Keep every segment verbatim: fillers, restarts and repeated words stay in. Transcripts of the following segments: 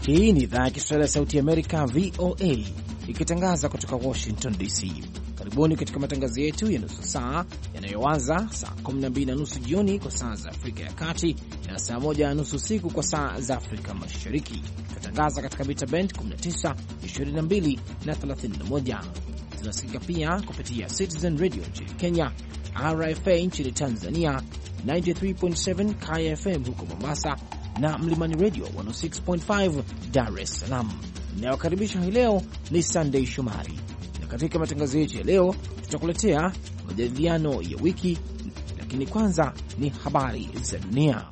Hii ni idhaa ya Kiswahili ya Sauti ya Amerika, V O A, ikitangaza kutoka Washington D C. Karibuni katika matangazo yetu ya nusu saa yanayoanza saa kumi na mbili na nusu jioni kwa saa za Afrika ya Kati na saa moja na nusu usiku kwa saa za Afrika Mashariki. Tunatangaza katika mita band kumi na tisa, ishirini na mbili na thelathini na moja. Tunasikika pia kupitia Citizen Radio nchini Kenya, R F A nchini Tanzania, tisini na tatu nukta saba K F M huko Mombasa na Mlimani Radio mia moja sita nukta tano Dar es Salaam. Inayokaribisha hii leo ni Sunday Shomari, na katika matangazo yetu ya leo tutakuletea majadiliano ya wiki, lakini kwanza ni habari za dunia.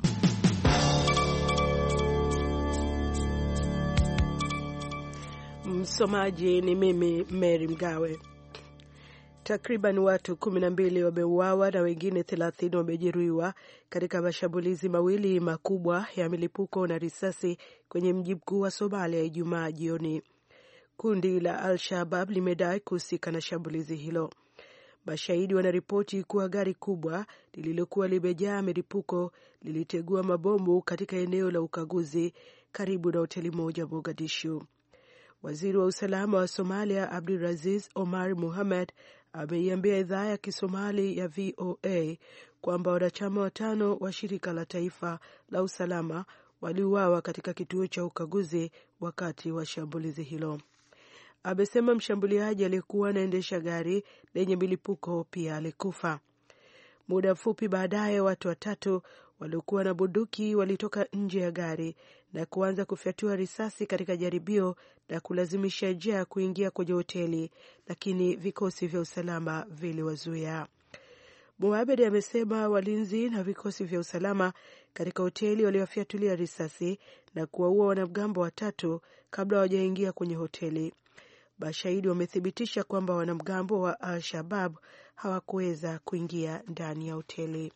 Msomaji ni mimi Mary Mgawe. Takriban watu kumi na mbili wameuawa na wengine thelathini wamejeruhiwa katika mashambulizi mawili makubwa ya milipuko na risasi kwenye mji mkuu wa Somalia Ijumaa jioni. Kundi la Al-Shabaab limedai kuhusika na shambulizi hilo. Mashahidi wanaripoti kuwa gari kubwa lililokuwa limejaa milipuko lilitegua mabomu katika eneo la ukaguzi karibu na hoteli moja Mogadishu. Waziri wa usalama wa Somalia Abdulaziz Omar Mohamed ameiambia idhaa ya Kisomali ya V O A kwamba wanachama watano wa shirika la taifa la usalama waliuawa katika kituo cha ukaguzi wakati wa shambulizi hilo. Amesema mshambuliaji aliyekuwa anaendesha gari lenye milipuko pia alikufa. Muda mfupi baadaye, watu watatu waliokuwa na bunduki walitoka nje ya gari na kuanza kufyatua risasi katika jaribio la kulazimisha njia kuingia kwenye hoteli, lakini vikosi vya usalama viliwazuia. Mohamed amesema walinzi na vikosi vya usalama katika hoteli waliwafyatulia risasi na kuwaua wanamgambo watatu kabla hawajaingia kwenye hoteli. Mashahidi wamethibitisha kwamba wanamgambo wa Al-Shabaab hawakuweza kuingia ndani ya hoteli.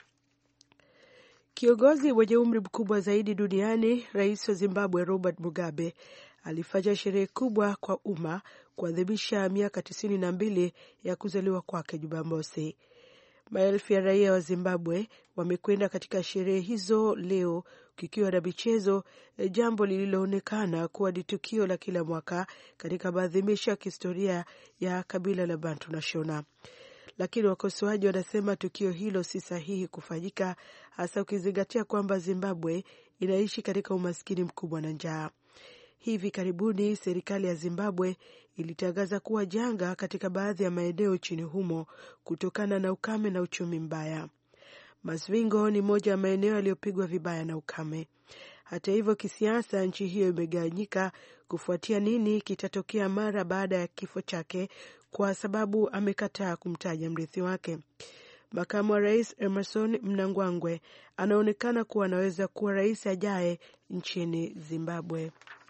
Kiongozi mwenye umri mkubwa zaidi duniani, Rais wa Zimbabwe Robert Mugabe, alifanya sherehe kubwa kwa umma kuadhimisha miaka tisini na mbili ya kuzaliwa kwake Jumamosi. Maelfu ya raia wa Zimbabwe wamekwenda katika sherehe hizo leo, kikiwa na michezo, jambo lililoonekana kuwa ni tukio la kila mwaka katika maadhimisho ya kihistoria ya kabila la Bantu na Shona. Lakini wakosoaji wanasema tukio hilo si sahihi kufanyika, hasa ukizingatia kwamba Zimbabwe inaishi katika umaskini mkubwa na njaa. Hivi karibuni serikali ya Zimbabwe ilitangaza kuwa janga katika baadhi ya maeneo nchini humo kutokana na ukame na uchumi mbaya. Masvingo ni moja ya maeneo yaliyopigwa vibaya na ukame. Hata hivyo, kisiasa nchi hiyo imegawanyika kufuatia nini kitatokea mara baada ya kifo chake, kwa sababu amekataa kumtaja mrithi wake. Makamu wa rais Emmerson Mnangagwa anaonekana kuwa anaweza kuwa rais ajaye nchini Zimbabwe.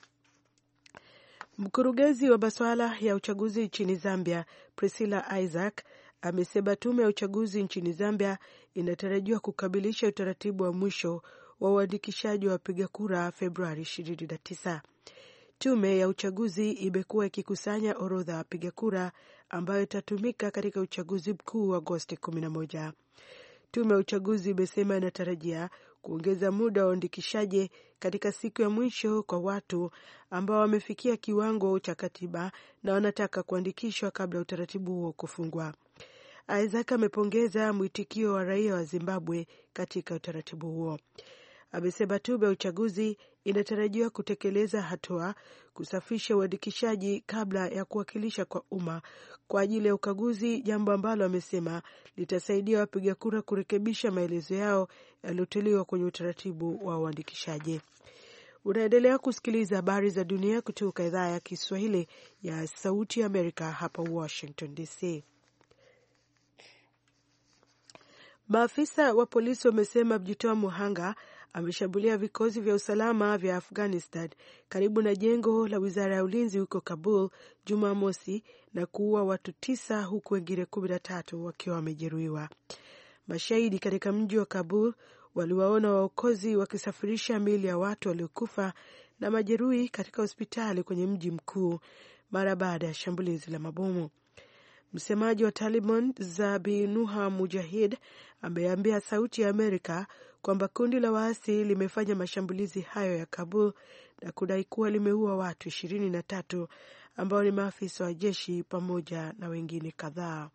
Mkurugenzi wa masuala ya uchaguzi nchini Zambia, Priscilla Isaac, amesema tume ya uchaguzi nchini Zambia inatarajiwa kukamilisha utaratibu wa mwisho wa uandikishaji wa wapiga kura Februari ishirini na tisa. Tume ya uchaguzi imekuwa ikikusanya orodha ya wapiga kura ambayo itatumika katika uchaguzi mkuu wa Agosti kumi na moja. Tume ya uchaguzi imesema inatarajia kuongeza muda wa uandikishaji katika siku ya mwisho kwa watu ambao wamefikia kiwango cha katiba na wanataka kuandikishwa kabla utaratibu huo kufungwa. Isaac amepongeza mwitikio wa raia wa Zimbabwe katika utaratibu huo. Amesema tume ya uchaguzi inatarajiwa kutekeleza hatua kusafisha uandikishaji kabla ya kuwakilisha kwa umma kwa ajili ya ukaguzi, jambo ambalo amesema litasaidia wapiga kura kurekebisha maelezo yao yaliyotolewa kwenye utaratibu wa uandikishaji. Unaendelea kusikiliza habari za dunia kutoka idhaa ya Kiswahili ya Sauti ya Amerika hapa Washington D C. Maafisa wa polisi wamesema mjitoa muhanga ameshambulia vikosi vya usalama vya Afghanistan karibu na jengo la wizara ya ulinzi huko Kabul Jumamosi na kuua watu tisa huku wengine kumi na tatu wakiwa wamejeruhiwa. Mashahidi katika mji wa Kabul waliwaona waokozi wakisafirisha miili ya watu waliokufa na majeruhi katika hospitali kwenye mji mkuu mara baada ya shambulizi la mabomu. Msemaji wa Taliban Zabinuha Mujahid ameambia Sauti ya Amerika kwamba kundi la waasi limefanya mashambulizi hayo ya Kabul na kudai kuwa limeua watu ishirini na tatu ambao ni maafisa wa jeshi pamoja na wengine kadhaa.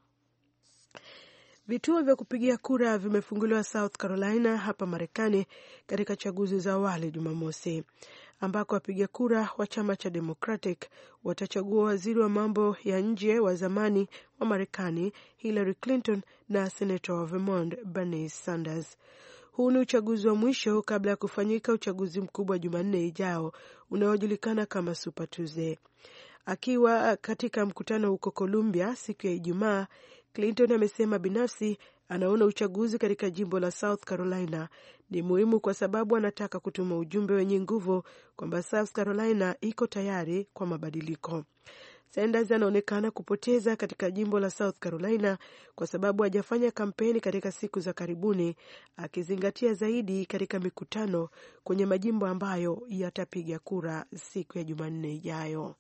Vituo vya kupigia kura vimefunguliwa South Carolina hapa Marekani katika chaguzi za awali Jumamosi, ambako wapiga kura wa chama cha Democratic watachagua waziri wa mambo ya nje wa zamani wa Marekani Hillary Clinton na senator wa Vermont Bernie Sanders. Huu ni uchaguzi wa mwisho kabla ya kufanyika uchaguzi mkubwa Jumanne ijao unaojulikana kama Super Tuesday. Akiwa katika mkutano huko Columbia siku ya Ijumaa, Clinton amesema binafsi anaona uchaguzi katika jimbo la South Carolina ni muhimu kwa sababu anataka kutuma ujumbe wenye nguvu kwamba South Carolina iko tayari kwa mabadiliko. Sanders anaonekana kupoteza katika jimbo la South Carolina kwa sababu hajafanya kampeni katika siku za karibuni, akizingatia zaidi katika mikutano kwenye majimbo ambayo yatapiga kura siku ya Jumanne ijayo.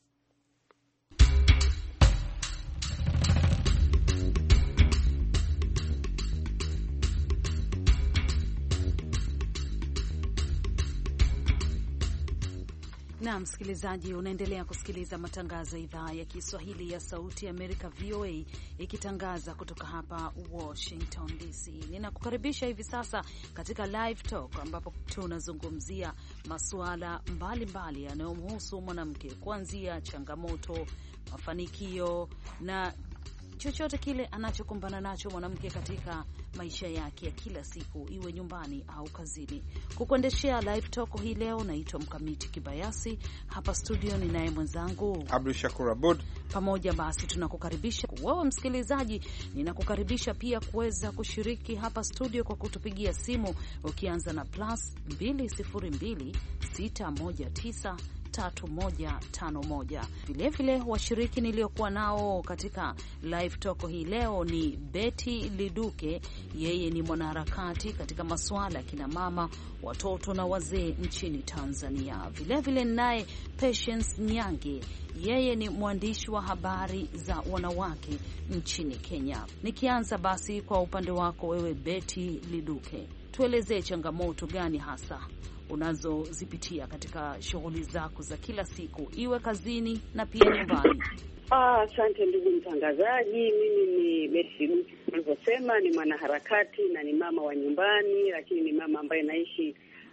Na msikilizaji, unaendelea kusikiliza matangazo ya idhaa ya Kiswahili ya Sauti ya Amerika V O A ikitangaza kutoka hapa Washington D C. Ninakukaribisha hivi sasa katika Live Talk ambapo tunazungumzia masuala mbalimbali yanayomhusu mwanamke, kuanzia changamoto, mafanikio na chochote kile anachokumbana nacho mwanamke katika maisha yake ya kila siku, iwe nyumbani au kazini. Kukuendeshea Live Talk hii leo naitwa Mkamiti Kibayasi. Hapa studio ni naye mwenzangu Abdul Shakur Abud. Pamoja basi tunakukaribisha wewe msikilizaji, ninakukaribisha pia kuweza kushiriki hapa studio kwa kutupigia simu ukianza na plus mbili sifuri mbili sita moja tisa tatu moja tano moja. Vile vile washiriki niliokuwa nao katika Live Talk hii leo ni Betty Liduke, yeye ni mwanaharakati katika masuala ya kina mama, watoto na wazee nchini Tanzania. Vile vile naye Patience Nyange, yeye ni mwandishi wa habari za wanawake nchini Kenya. Nikianza basi kwa upande wako wewe Betty Liduke, tuelezee changamoto gani hasa unazozipitia katika shughuli zako za kila siku, iwe kazini na pia nyumbani. Ah, asante ndugu mtangazaji. Mimi ni Betty Liduke, nilivyosema ni mwanaharakati na ni mama wa nyumbani, lakini ni mama ambaye naishi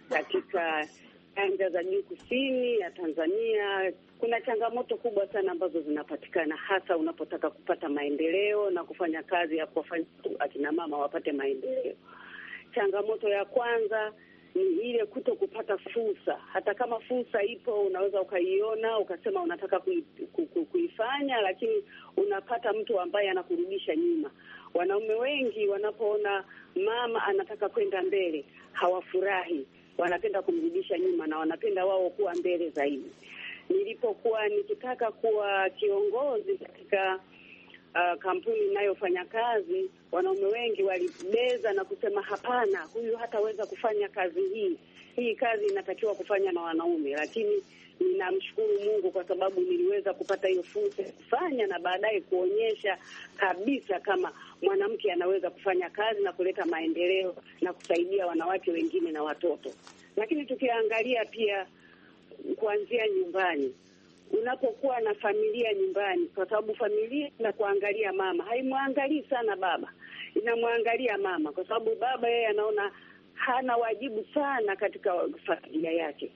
katika nyanda za juu kusini ya Tanzania. Kuna changamoto kubwa sana ambazo zinapatikana hasa unapotaka kupata maendeleo na kufanya kazi ya kuwafanya akina mama wapate maendeleo. Changamoto ya kwanza ni ile kuto kupata fursa. Hata kama fursa ipo, unaweza ukaiona ukasema unataka kuifanya, lakini unapata mtu ambaye anakurudisha nyuma. Wanaume wengi wanapoona mama anataka kwenda mbele hawafurahi, wanapenda kumrudisha nyuma na wanapenda wao kuwa mbele zaidi. Nilipokuwa nikitaka kuwa kiongozi katika Uh, kampuni inayofanya kazi, wanaume wengi walibeza na kusema hapana, huyu hataweza kufanya kazi hii. Hii kazi inatakiwa kufanya na wanaume. Lakini ninamshukuru Mungu kwa sababu niliweza kupata hiyo fursa kufanya na baadaye kuonyesha kabisa kama mwanamke anaweza kufanya kazi na kuleta maendeleo na kusaidia wanawake wengine na watoto. Lakini tukiangalia pia kuanzia nyumbani, unapokuwa na familia nyumbani, kwa sababu familia na kuangalia mama, haimwangalii sana baba, inamwangalia mama, kwa sababu baba yeye anaona hana wajibu sana katika familia yake.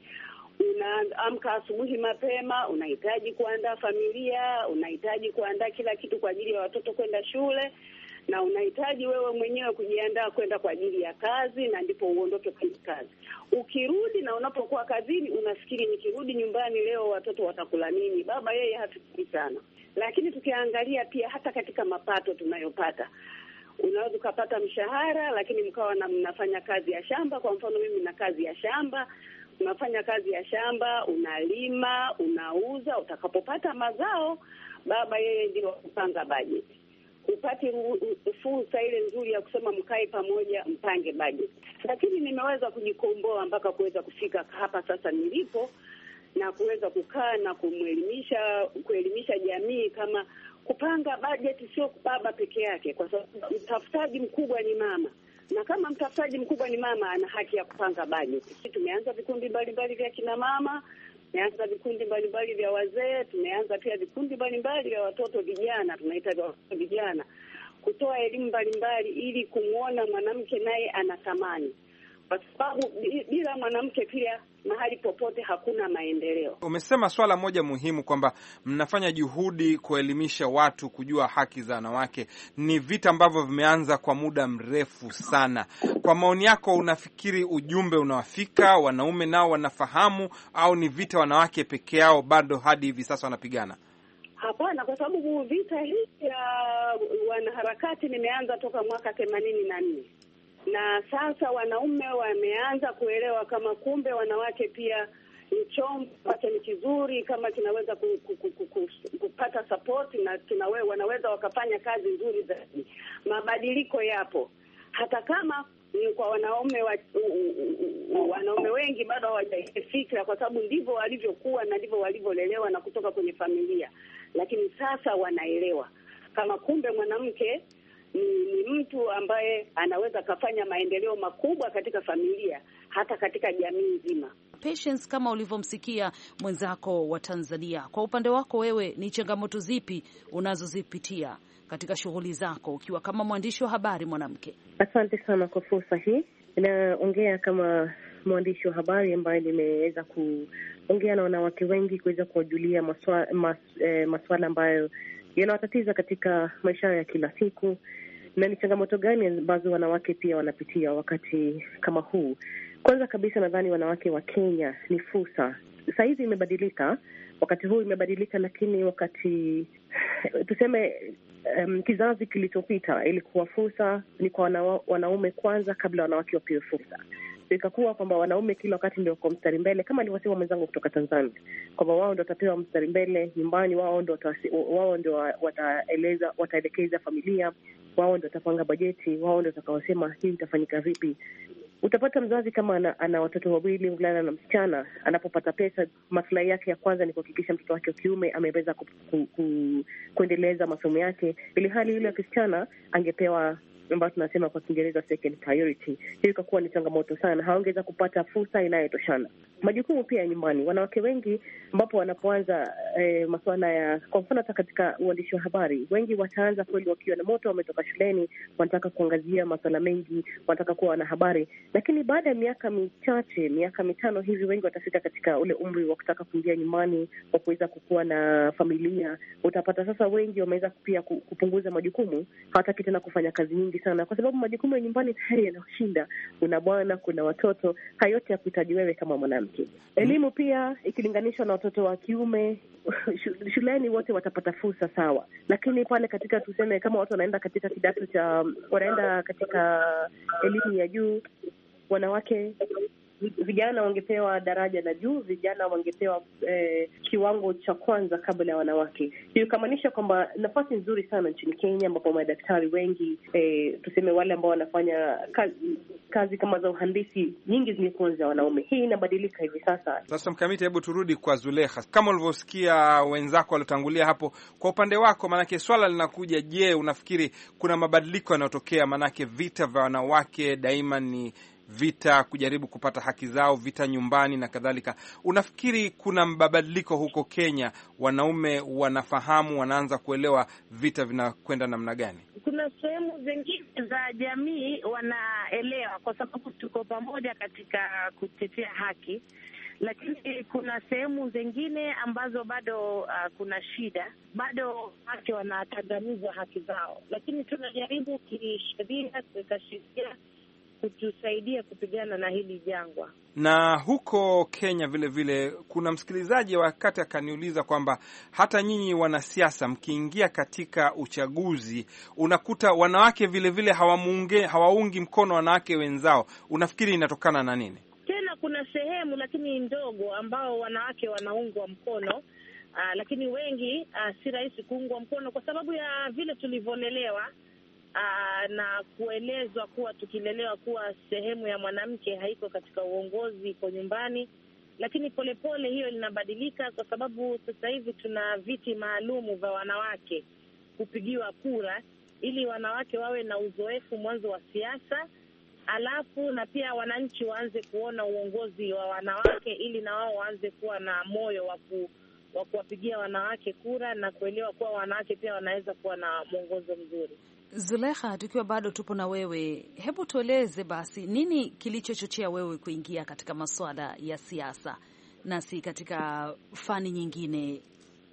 Unaamka asubuhi mapema, unahitaji kuandaa familia, unahitaji kuandaa kila kitu kwa ajili ya watoto kwenda shule, na unahitaji wewe mwenyewe kujiandaa kwenda kwa ajili ya kazi, na ndipo uondoke kwenye kazi. Ukirudi na unapokuwa kazini unafikiri nikirudi nyumbani leo watoto watakula nini? Baba yeye hafikiri sana. Lakini tukiangalia pia hata katika mapato tunayopata, unaweza ukapata mshahara lakini mkawa na mnafanya kazi ya shamba. Kwa mfano mimi na kazi ya shamba, unafanya kazi ya shamba, unalima, unauza, utakapopata mazao baba yeye ndio kupanga bajeti. Upate fursa ile nzuri ya kusema mkae pamoja mpange budget. Lakini nimeweza kujikomboa mpaka kuweza kufika hapa sasa nilipo, na kuweza kukaa na kumwelimisha kuelimisha jamii kama kupanga budget sio baba peke yake, kwa sababu mtafutaji mkubwa ni mama. na kama mtafutaji mkubwa ni mama, ana haki ya kupanga bajeti. Tumeanza vikundi mbalimbali vya kina mama, tumeanza vikundi mbalimbali vya wazee, tumeanza pia vikundi mbalimbali vya watoto vijana, tunaita vya watoto vijana, kutoa elimu mbalimbali ili kumwona mwanamke naye ana thamani, kwa sababu bila mwanamke pia mahali popote hakuna maendeleo. Umesema swala moja muhimu kwamba mnafanya juhudi kuelimisha watu kujua haki za wanawake. Ni vita ambavyo vimeanza kwa muda mrefu sana. Kwa maoni yako, unafikiri ujumbe unawafika wanaume, nao wanafahamu, au ni vita wanawake peke yao bado hadi hivi sasa wanapigana? Hapana, kwa sababu vita hii ya wanaharakati nimeanza toka mwaka themanini na nne. Na sasa wanaume wameanza kuelewa kama kumbe wanawake pia ni chombo ambacho ni kizuri, kama kinaweza ku, ku, ku, ku, ku, kupata support na kinawe, wanaweza wakafanya kazi nzuri zaidi. Mabadiliko yapo, hata kama ni kwa wanaume wa, wanaume wengi bado hawajafikira, kwa sababu ndivyo walivyokuwa na ndivyo walivyolelewa na kutoka kwenye familia. Lakini sasa wanaelewa kama kumbe mwanamke ni, ni mtu ambaye anaweza kufanya maendeleo makubwa katika familia, hata katika jamii nzima. Patience, kama ulivyomsikia mwenzako wa Tanzania, kwa upande wako wewe ni changamoto zipi unazozipitia katika shughuli zako ukiwa kama mwandishi wa habari mwanamke? Asante sana kwa fursa hii. Naongea kama mwandishi wa habari ambaye nimeweza kuongea na wanawake wengi kuweza kuwajulia maswala mas, eh, maswala ambayo yanawatatiza katika maisha ya kila siku, na ni changamoto gani ambazo wanawake pia wanapitia wakati kama huu. Kwanza kabisa, nadhani wanawake wa Kenya ni fursa. Sasa hivi imebadilika, wakati huu imebadilika, lakini wakati tuseme um, kizazi kilichopita ilikuwa fursa ni kwa wana, wanaume kwanza kabla wanawake wapewe fursa. Ikakuwa kwamba wanaume kila wakati ndio kwa mstari mbele, kama alivyosema mwenzangu kutoka Tanzania, kwamba wao ndio watapewa mstari mbele nyumbani, wao ndio wao ndio wataeleza wataelekeza familia, wao ndio watapanga bajeti, wao ndio watakaosema hii itafanyika vipi. Utapata mzazi kama ana, ana watoto wawili, mvulana na msichana, anapopata pesa, maslahi yake ya kwanza ni kuhakikisha mtoto wake wa kiume ameweza ku, ku, ku, kuendeleza masomo yake, ili hali yule ya kisichana angepewa ambayo tunasema kwa Kiingereza second priority. Hiyo ikakuwa ni changamoto sana, haongeza kupata fursa inayotoshana. Majukumu pia nyumbani, wanawake wengi ambapo wanapoanza eh, masuala ya, kwa mfano hata katika uandishi wa habari, wengi wataanza kweli wakiwa na moto, wametoka shuleni, wanataka kuangazia masuala mengi, wanataka kuwa wanahabari, lakini baada ya miaka michache, miaka mitano hivi, wengi watafika katika ule umri wa kutaka kuingia nyumbani, wa kuweza kukuwa na familia. Utapata sasa wengi wameweza pia kupunguza majukumu, hawataki tena kufanya kazi nyingi sana, kwa sababu majukumu ya nyumbani tayari yanashinda. Kuna bwana, kuna watoto, hayo yote yakuhitaji wewe kama mwanamke. Elimu pia ikilinganishwa na watoto wa kiume, shuleni wote watapata fursa sawa, lakini pale katika tuseme kama watu wanaenda katika kidato cha wanaenda katika elimu ya juu, wanawake vijana wangepewa daraja la juu, vijana wangepewa eh, kiwango cha kwanza kabla ya wanawake. Hiyo kamaanisha kwamba nafasi nzuri sana nchini Kenya ambapo madaktari wengi eh, tuseme wale ambao wanafanya kazi, kazi kama za uhandisi nyingi zimekuwa za wanaume. Hii inabadilika hivi sasa. Sasa Mkamiti, hebu turudi kwa Zulekha. Kama ulivyosikia wenzako waliotangulia hapo, kwa upande wako, manake swala linakuja, je, unafikiri kuna mabadiliko yanayotokea? Manake vita vya wanawake daima ni vita kujaribu kupata haki zao, vita nyumbani na kadhalika. Unafikiri kuna mabadiliko huko Kenya? Wanaume wanafahamu, wanaanza kuelewa vita vinakwenda namna gani? Kuna sehemu zingine za jamii wanaelewa, kwa sababu tuko pamoja katika kutetea haki, lakini kuna sehemu zingine ambazo bado uh, kuna shida, bado wake wanatangazwa haki zao, lakini tunajaribu kisheria, kuweka sheria kutusaidia kupigana na hili jangwa. Na huko Kenya vile vile kuna msikilizaji wakati akaniuliza kwamba hata nyinyi wanasiasa mkiingia katika uchaguzi unakuta wanawake vile vile hawamuunge hawaungi mkono wanawake wenzao. Unafikiri inatokana na nini? Tena kuna sehemu lakini ndogo ambao wanawake wanaungwa mkono, uh, lakini wengi uh, si rahisi kuungwa mkono kwa sababu ya vile tulivyolelewa. Aa, na kuelezwa kuwa tukilelewa kuwa sehemu ya mwanamke haiko katika uongozi, iko nyumbani. Lakini polepole pole hiyo linabadilika, kwa sababu sasa hivi tuna viti maalumu vya wanawake kupigiwa kura, ili wanawake wawe na uzoefu mwanzo wa siasa, alafu na pia wananchi waanze kuona uongozi wa wanawake, ili na wao waanze kuwa na moyo wa ku wa kuwapigia wanawake kura na kuelewa kuwa wanawake pia wanaweza kuwa na mwongozo mzuri. Zulekha, tukiwa bado tupo na wewe, hebu tueleze basi nini kilichochochea wewe kuingia katika masuala ya siasa na si katika fani nyingine?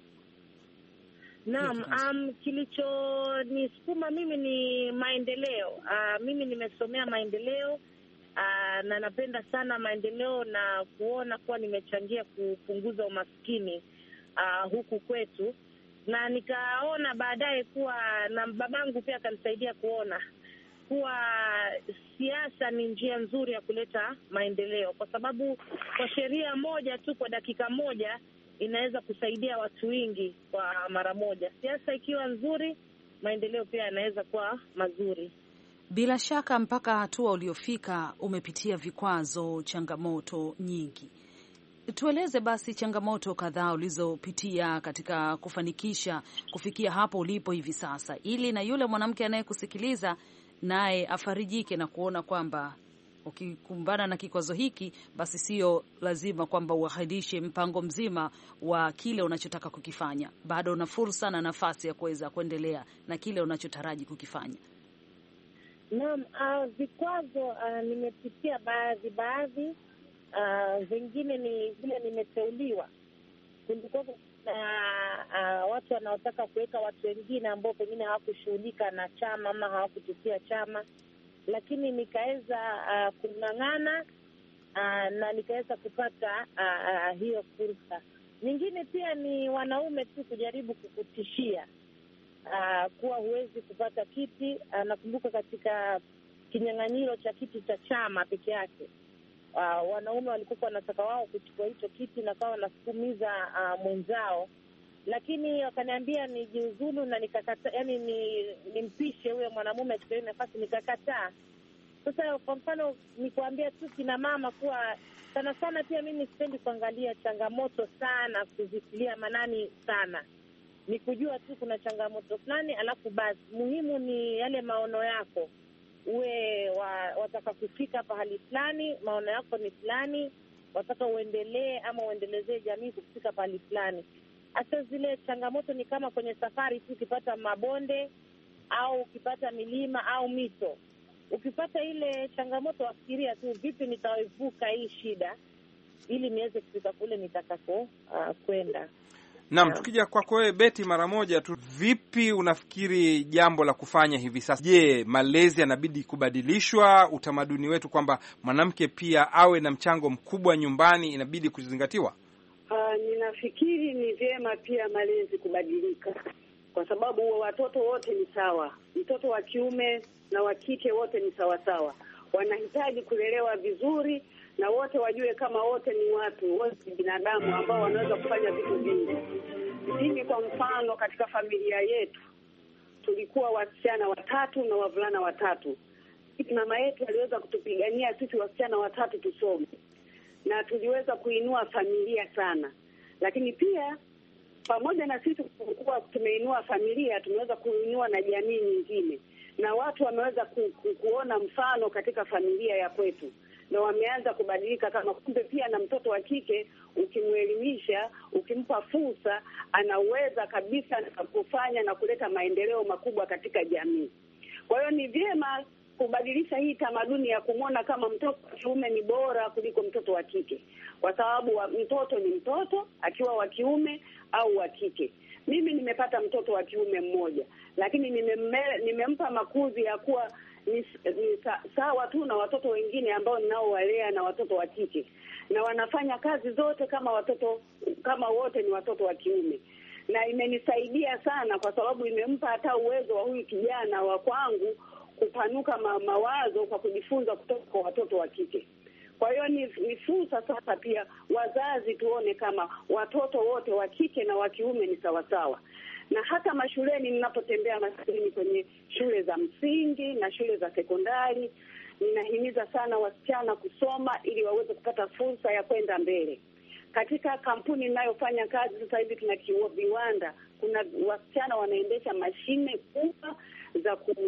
Naam, um, kilichonisukuma mimi ni maendeleo. Uh, mimi nimesomea maendeleo uh, na napenda sana maendeleo na kuona kuwa nimechangia kupunguza umaskini uh, huku kwetu, na nikaona baadaye kuwa na babangu pia akanisaidia kuona kuwa siasa ni njia nzuri ya kuleta maendeleo, kwa sababu kwa sheria moja tu kwa dakika moja inaweza kusaidia watu wengi kwa mara moja. Siasa ikiwa nzuri, maendeleo pia yanaweza kuwa mazuri. Bila shaka mpaka hatua uliofika umepitia vikwazo, changamoto nyingi. Tueleze basi changamoto kadhaa ulizopitia katika kufanikisha kufikia hapo ulipo hivi sasa, ili na yule mwanamke anayekusikiliza naye afarijike na kuona kwamba ukikumbana na kikwazo hiki basi sio lazima kwamba uahidishe mpango mzima wa kile unachotaka kukifanya. Bado una fursa na nafasi ya kuweza kuendelea na kile unachotaraji kukifanya. Naam, uh, vikwazo uh, nimepitia baadhi baadhi uh, vingine ni vile nimeteuliwa. Kulikuwa na uh, uh, watu wanaotaka kuweka watu wengine ambao pengine hawakushughulika na chama ama hawakutukia chama, lakini nikaweza uh, kung'ang'ana uh, na nikaweza kupata uh, uh, hiyo fursa. Nyingine pia ni wanaume tu kujaribu kukutishia uh, kuwa huwezi kupata kiti. Uh, nakumbuka katika kinyang'anyiro cha kiti cha chama peke yake, uh, wanaume walikuwa wanataka wao kuchukua hicho kiti na kawa wanasukumiza uh, mwenzao, lakini wakaniambia nijiuzulu na nikakataa, yani ni nimpishe huyo mwanamume achukue nafasi, nikakataa. Sasa kwa mfano ni kuambia tu kina mama kuwa sana sana pia mimi sipendi kuangalia changamoto sana, kuzitilia manani sana. Ni kujua tu kuna changamoto fulani, alafu basi muhimu ni yale maono yako. Uwe wa, wataka kufika pahali fulani, maono yako ni fulani, wataka uendelee ama uendelezee jamii kufika pahali fulani. Hata zile changamoto ni kama kwenye safari tu, ukipata mabonde au ukipata milima au mito. Ukipata ile changamoto, wafikiria tu vipi nitaepuka hii shida ili niweze kufika kule nitakako uh, kwenda. Naam, tukija kwako wewe Betty mara moja tu, vipi unafikiri jambo la kufanya hivi sasa? Je, malezi yanabidi kubadilishwa? Utamaduni wetu kwamba mwanamke pia awe na mchango mkubwa nyumbani inabidi kuzingatiwa? Uh, ninafikiri ni vyema pia malezi kubadilika, kwa sababu watoto wote ni sawa. Mtoto wa kiume na wa kike wote ni sawa sawa. Wanahitaji kulelewa vizuri na wote wajue kama wote ni watu, wote ni binadamu ambao wanaweza kufanya vitu vingi. Mimi kwa mfano katika familia yetu tulikuwa wasichana watatu na wavulana watatu. Mama yetu aliweza kutupigania sisi wasichana watatu tusome, na tuliweza kuinua familia sana. Lakini pia pamoja na sisi kuwa tumeinua familia, tumeweza kuinua na jamii nyingine, na watu wameweza ku, ku, kuona mfano katika familia ya kwetu, na wameanza kubadilika, kama kumbe pia na mtoto wa kike ukimwelimisha, ukimpa fursa, anaweza kabisa na kufanya na kuleta maendeleo makubwa katika jamii. Kwa hiyo ni vyema kubadilisha hii tamaduni ya kumwona kama mtoto wa kiume ni bora kuliko mtoto wa kike, kwa sababu wa, mtoto ni mtoto akiwa wa kiume au wa kike. Mimi nimepata mtoto wa kiume mmoja, lakini nimemme, nimempa makuzi ya kuwa ni, ni sawa tu na watoto wengine ambao ninaowalea na watoto wa kike, na wanafanya kazi zote kama watoto kama wote ni watoto wa kiume. Na imenisaidia sana kwa sababu imempa hata uwezo wa huyu kijana wa kwangu kupanuka ma, mawazo kwa kujifunza kutoka kwa watoto wa kike. Kwa hiyo ni, ni fursa sasa pia wazazi tuone kama watoto wote wa kike na wa kiume ni sawasawa. Na hata mashuleni, ninapotembea mashuleni kwenye shule za msingi na shule za sekondari, ninahimiza sana wasichana kusoma ili waweze kupata fursa ya kwenda mbele. Katika kampuni ninayofanya kazi sasa hivi tuna viwanda, kuna wasichana wanaendesha mashine kubwa za ku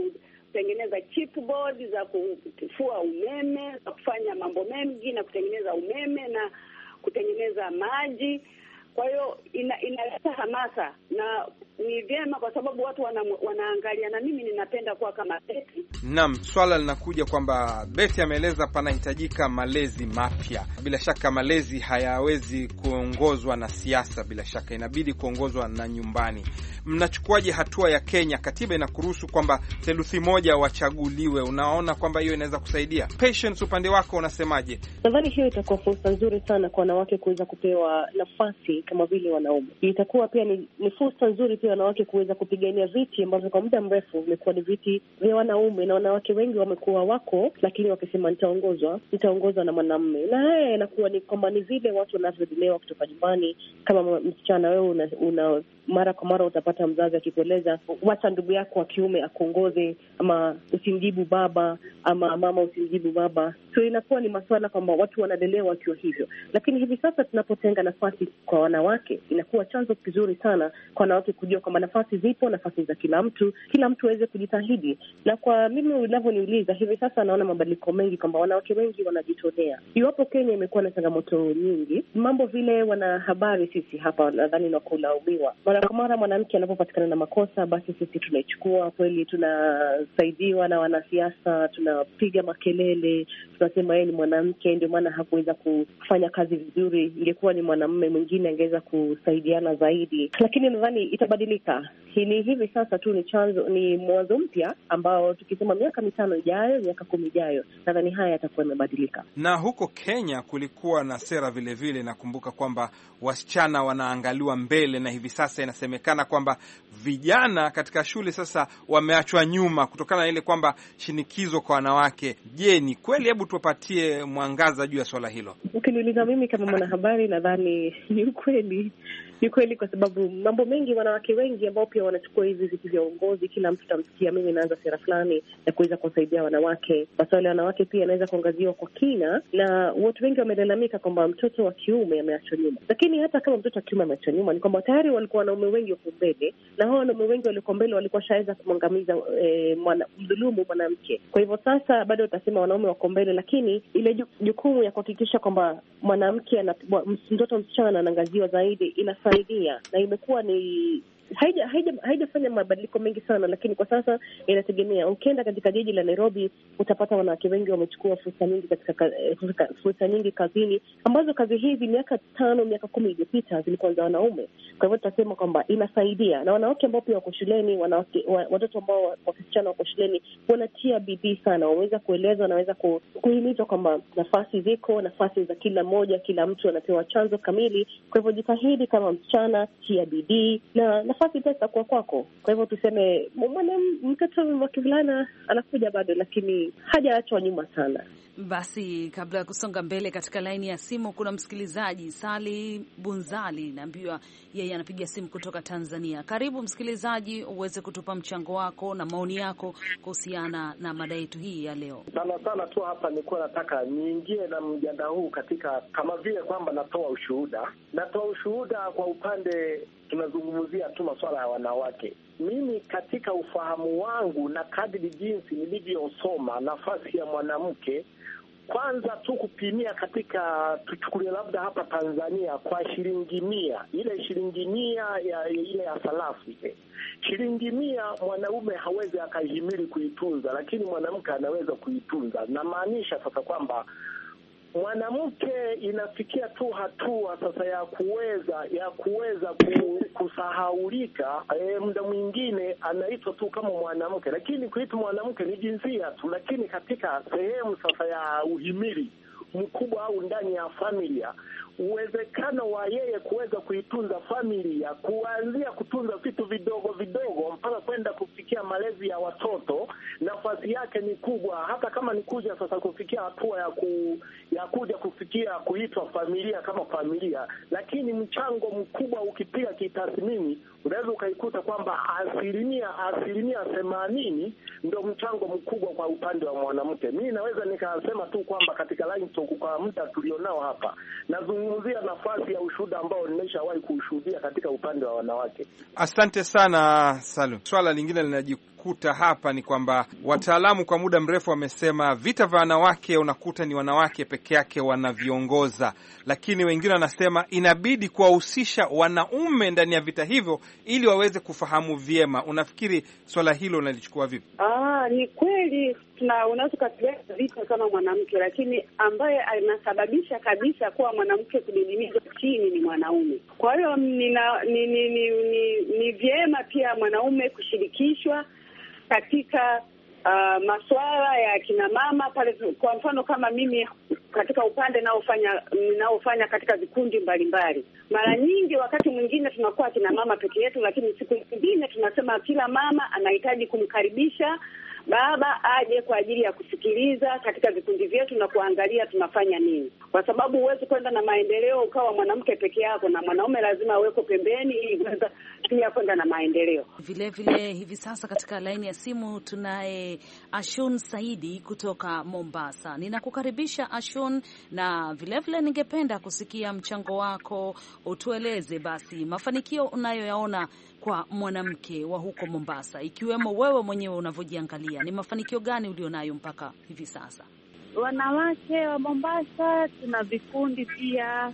kutengeneza chipboard za kufua umeme, za kufanya mambo mengi na kutengeneza umeme na kutengeneza maji. Kwa hiyo ina, inaleta hamasa na ni vyema kwa sababu watu wana, wanaangalia, na mimi ninapenda kuwa kama Betty. Naam, swala linakuja kwamba Betty ameeleza panahitajika malezi mapya. Bila shaka malezi hayawezi kuongozwa na siasa, bila shaka inabidi kuongozwa na nyumbani. Mnachukuaje hatua ya Kenya? Katiba inakuruhusu kwamba theluthi moja wachaguliwe. Unaona kwamba hiyo inaweza kusaidia? Patience, upande wako unasemaje? Nadhani hiyo itakuwa fursa nzuri sana kwa wanawake kuweza kupewa nafasi kama vile wanaume. Itakuwa pia ni, ni fursa nzuri pia wanawake kuweza kupigania viti ambavyo kwa muda mrefu vimekuwa ni viti vya wanaume, na wanawake wengi wamekuwa wako lakini wakisema nitaongozwa nitaongozwa na mwanamume. Na haya inakuwa ni kwamba ni vile watu wanavyolelewa kutoka nyumbani. Kama msichana wewe una, una mara kwa mara utapata mzazi akikueleza wacha ndugu yako wa kiume akuongoze, ama usimjibu baba, ama mama usimjibu baba. So inakuwa ni masuala kwamba watu wanalelewa wakiwa hivyo. Lakini hivi sasa tunapotenga nafasi kwa wanawake, inakuwa chanzo kizuri sana kwa wanawake kujua kwamba nafasi zipo, nafasi za kila mtu, kila mtu aweze kujitahidi. Na kwa mimi unavyoniuliza, hivi sasa naona mabadiliko mengi kwamba wanawake wengi wanajitolea. Iwapo Kenya imekuwa na changamoto nyingi, mambo vile wanahabari sisi hapa nadhani na kulaumiwa. Mara kwa mara mwanamke anapopatikana na makosa, basi sisi tunaichukua kweli, tunasaidiwa na wanasiasa, tunapiga makelele, tunasema yeye ni mwanamke ndio maana hakuweza kufanya kazi vizuri, ingekuwa ni mwanamume mwingine angeweza kusaidiana zaidi. Lakini nadhani itabadilika. Hili hivi sasa tu ni chanzo, ni mwanzo mpya ambao tukisema miaka mitano ijayo, miaka kumi ijayo, nadhani haya yatakuwa yamebadilika. Na huko Kenya kulikuwa na sera vile vile, nakumbuka kwamba wasichana wanaangaliwa mbele, na hivi sasa inasemekana kwamba vijana katika shule sasa wameachwa nyuma kutokana na ile kwamba shinikizo kwa wanawake. Je, ni kweli? Hebu tupatie mwangaza juu ya swala hilo. Ukiniuliza mimi kama mwanahabari, nadhani ni ukweli. Ni kweli kwa sababu mambo mengi, wanawake wengi ambao pia wanachukua hizi viti vya uongozi, kila mtu tamsikia mimi naanza sera fulani ya kuweza kusaidia wanawake. Masuala ya wanawake pia yanaweza kuangaziwa kwa kina, na watu wengi wamelalamika kwamba mtoto wa kiume ameachwa nyuma. Lakini hata kama mtoto wa kiume ameachwa nyuma, ni kwamba tayari walikuwa wanaume wengi wako mbele, na hao wanaume wengi walikuwa mbele walikuwa shaweza kumangamiza e, mwana, mdhulumu mwanamke. Kwa hivyo sasa bado utasema wanaume wako mbele, lakini ile jukumu ya kuhakikisha kwamba mwanamke na mtoto msichana anaangaziwa zaidi inasaidia, na imekuwa ni haija haija haijafanya mabadiliko mengi sana, lakini kwa sasa inategemea. Ukienda katika jiji la Nairobi utapata wanawake wengi wamechukua fursa nyingi katika fursa nyingi kazini, ambazo kazi hizi miaka tano miaka kumi iliyopita zilikuwa za wanaume. Kwa hivyo tutasema kwamba inasaidia, na wanawake ambao pia wako shuleni, wanawake watoto ambao wasichana wako shuleni wanatia bidii sana, waweza kuelezwa, wanaweza kuhimizwa kwamba nafasi ziko, nafasi za kila mmoja, kila mtu anapewa chanzo kamili. Kwa hivyo jitahidi kama msichana, tia bidii, na nafasi pesa kwa kwako. Kwa hivyo tuseme mwana mtoto wa kivulana anakuja bado, lakini hajaachwa nyuma sana. Basi kabla ya kusonga mbele, katika laini ya simu kuna msikilizaji Sali Bunzali, naambiwa yeye anapiga simu kutoka Tanzania. Karibu msikilizaji, uweze kutupa mchango wako na maoni yako kuhusiana na mada yetu hii ya leo. Sana sana tu hapa nilikuwa nataka niingie na mjadala huu katika kama vile kwamba natoa ushuhuda. Natoa ushuhuda kwa upande tunazungumzia tu masuala ya wanawake. Mimi katika ufahamu wangu na kadri jinsi nilivyosoma nafasi ya mwanamke, kwanza tu kupimia katika, tuchukulie labda hapa Tanzania kwa shilingi mia, ile shilingi mia ya ile ya salafu ile shilingi mia, mwanaume hawezi akahimili kuitunza, lakini mwanamke anaweza kuitunza. Na maanisha sasa kwamba mwanamke inafikia tu hatua sasa ya kuweza ya kuweza kusahaulika. E, muda mwingine anaitwa tu kama mwanamke, lakini kuitwa mwanamke ni jinsia tu, lakini katika sehemu sasa ya uhimili mkubwa au ndani ya familia, uwezekano wa yeye kuweza kuitunza familia, kuanzia kutunza vitu vidogo vidogo mpaka kwenda kufikia malezi ya watoto, nafasi yake ni kubwa. Hata kama ni kuja sasa kufikia hatua ya ku, ya kuja kufikia kuitwa familia kama familia, lakini mchango mkubwa ukipiga kitathmini unaweza ukaikuta kwamba asilimia asilimia themanini ndio mchango mkubwa kwa upande wa mwanamke. Mimi naweza nikasema tu kwamba katika line talk kwa muda tulionao hapa, nazungumzia nafasi ya ushuhuda ambao nimeshawahi kushuhudia katika upande wa wanawake. Asante sana Salu. Swala lingine tunakuta hapa ni kwamba wataalamu kwa muda mrefu wamesema vita vya wanawake unakuta ni wanawake peke yake wanaviongoza, lakini wengine wanasema inabidi kuwahusisha wanaume ndani ya vita hivyo ili waweze kufahamu vyema. Unafikiri swala hilo unalichukua vipi? Ah, ni kweli tuna unaweza kupiga vita kama mwanamke, lakini ambaye anasababisha kabisa kuwa mwanamke kudidimizwa chini ni mwanaume. Kwa hiyo nina ni ni, ni, ni, ni vyema pia mwanaume kushirikishwa katika uh, masuala ya kina mama pale. Kwa mfano kama mimi katika upande naofanya ninaofanya katika vikundi mbalimbali, mara nyingi wakati mwingine tunakuwa kina mama peke yetu, lakini siku nyingine tunasema kila mama anahitaji kumkaribisha baba aje kwa ajili ya kusikiliza katika vikundi vyetu na kuangalia tunafanya nini, kwa sababu huwezi kwenda na maendeleo ukawa mwanamke peke yako, na mwanaume lazima aweko pembeni ili kuweza pia kwenda na maendeleo. Vile vile hivi sasa katika laini ya simu tunaye Ashun Saidi kutoka Mombasa. Ninakukaribisha Ashun, na vile vile ningependa kusikia mchango wako, utueleze basi mafanikio unayoyaona kwa mwanamke wa huko Mombasa, ikiwemo wewe mwenyewe unavyojiangalia, ni mafanikio gani ulionayo mpaka hivi sasa? Wanawake wa Mombasa tuna vikundi pia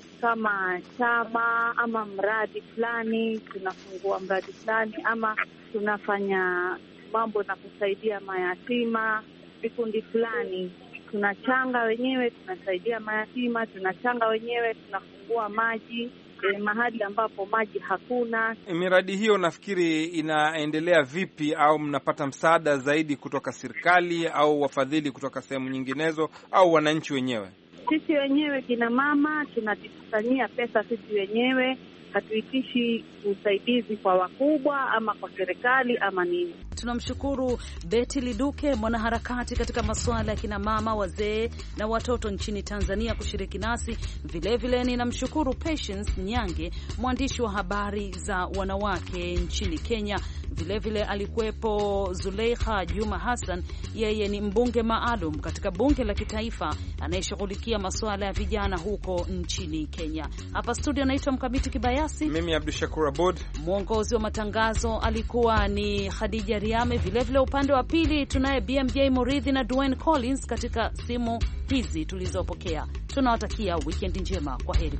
kama chama ama mradi fulani, tunafungua mradi fulani ama tunafanya mambo na kusaidia mayatima. Vikundi fulani tunachanga wenyewe, tunasaidia mayatima, tunachanga wenyewe, tunafungua maji Eh, mahali ambapo maji hakuna. Miradi hiyo nafikiri inaendelea vipi, au mnapata msaada zaidi kutoka serikali au wafadhili kutoka sehemu nyinginezo au wananchi wenyewe? Sisi wenyewe kina mama tunajikusanyia pesa sisi wenyewe, hatuitishi usaidizi kwa wakubwa ama kwa serikali ama nini. Tunamshukuru Betty Liduke, mwanaharakati katika masuala ya kina mama, wazee na watoto nchini Tanzania, kushiriki nasi. Vile vile ninamshukuru Patience Nyange, mwandishi wa habari za wanawake nchini Kenya. Vile vile alikuwepo Zuleikha Juma Hassan, yeye ni mbunge maalum katika bunge la kitaifa anayeshughulikia masuala ya vijana huko nchini Kenya. Hapa studio naitwa Mkamiti Kibayasi, mimi Abdushakur Abud. Mwongozi wa matangazo alikuwa ni Khadija Riame. Vile vile upande wa pili tunaye B M J Muridhi na Dwayne Collins katika simu hizi tulizopokea. Tunawatakia weekend njema. Kwa heri.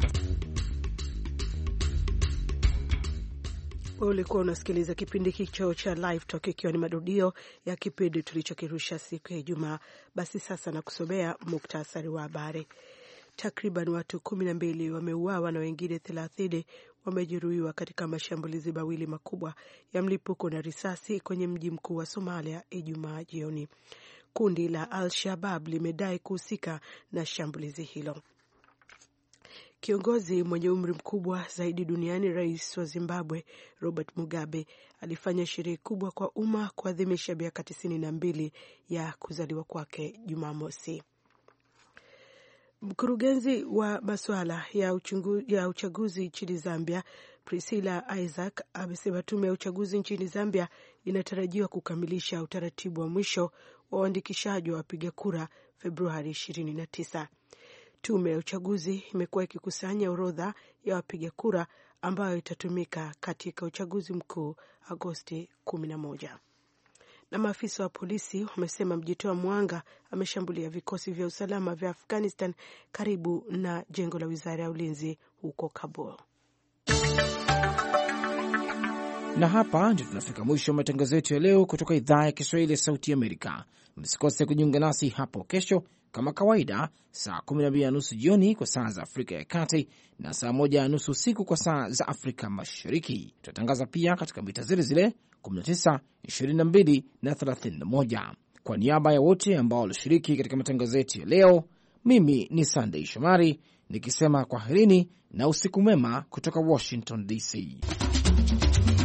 Ulikuwa unasikiliza kipindi kicho cha Live Talk, ikiwa ni marudio ya kipindi tulichokirusha siku ya Ijumaa. Basi sasa na kusomea muktasari wa habari. Takriban watu kumi na mbili wameuawa na wengine thelathini wamejeruhiwa katika mashambulizi mawili makubwa ya mlipuko na risasi kwenye mji mkuu wa Somalia Ijumaa jioni. Kundi la Al-Shabaab limedai kuhusika na shambulizi hilo. Kiongozi mwenye umri mkubwa zaidi duniani, rais wa Zimbabwe Robert Mugabe, alifanya sherehe kubwa kwa umma kuadhimisha miaka tisini na mbili ya kuzaliwa kwake Jumamosi. Mkurugenzi wa masuala ya, ya uchaguzi nchini Zambia, Priscilla Isaac, amesema tume ya uchaguzi nchini Zambia inatarajiwa kukamilisha utaratibu wa mwisho wa uandikishaji wa wapiga kura Februari ishirini na tisa. Tume ya uchaguzi imekuwa ikikusanya orodha ya wapiga kura ambayo itatumika katika uchaguzi mkuu Agosti kumi na moja. Na maafisa wa polisi wamesema mjitoa mwanga ameshambulia vikosi vya usalama vya Afghanistan karibu na jengo la wizara ya ulinzi huko Kabul. Na hapa ndio tunafika mwisho wa matangazo yetu ya leo kutoka idhaa ya Kiswahili ya Sauti ya Amerika. Msikose kujiunga nasi hapo kesho kama kawaida, saa kumi na mbili na nusu jioni kwa saa za Afrika ya Kati na saa moja na nusu usiku kwa saa za Afrika Mashariki. Tutatangaza pia katika mita zile zile kumi na tisa, ishirini na mbili na thelathini na moja. Kwa niaba ya wote ambao walishiriki katika matangazo yetu ya leo, mimi ni Sunday Shomari nikisema kwaherini na usiku mwema kutoka Washington D C.